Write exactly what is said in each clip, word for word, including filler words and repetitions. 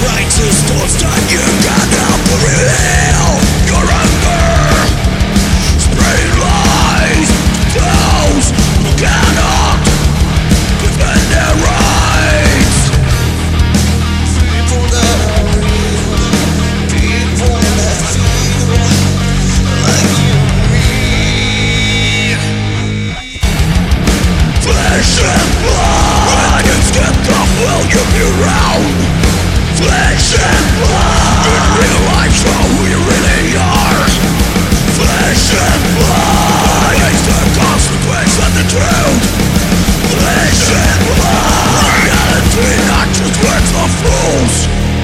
righteous thoughts that you cannot reveal. Your anger spread lies to those who cannot defend their rights. People that are real, people that feel like you and me. Flesh and blood against the tough will you be round. Flesh and blood in real life, show who you really are. Flesh and blood against the consequence and the truth. Flesh and blood, reality, not just words of fools.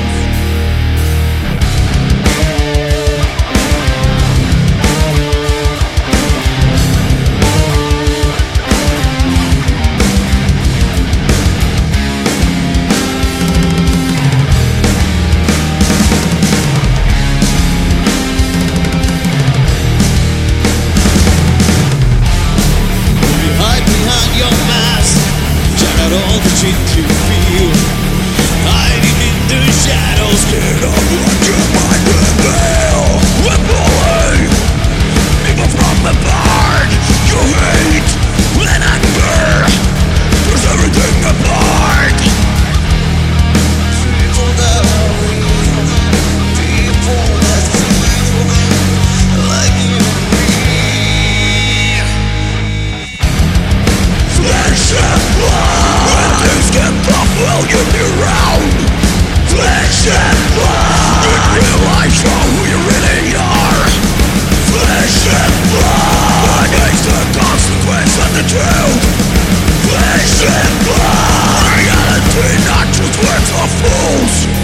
All the shit you feel, hiding in the shadows, scared of what your mind will reveal. We're pulling people from the part you hate and anger tears everything apart. People that are real, people that feel like you and me. Flesh and blood. Get tough, will you be round? Flesh and blood in real life, show who you really are. Flesh and blood against the consequence and the truth. Flesh and blood, reality, not just words of fools.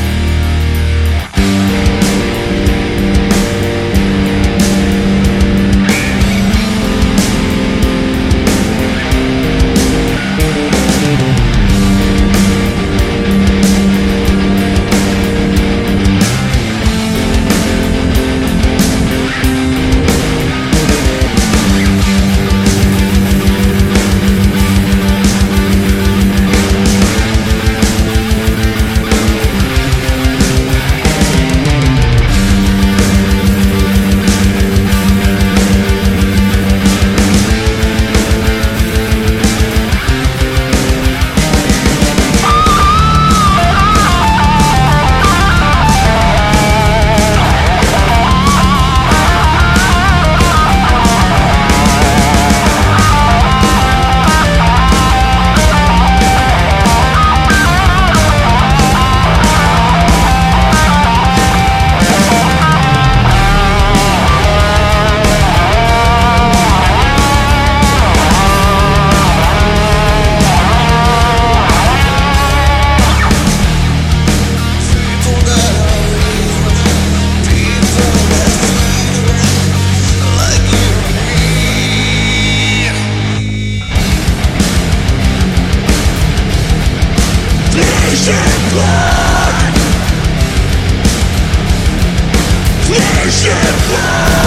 Flesh and blood. Flesh and blood.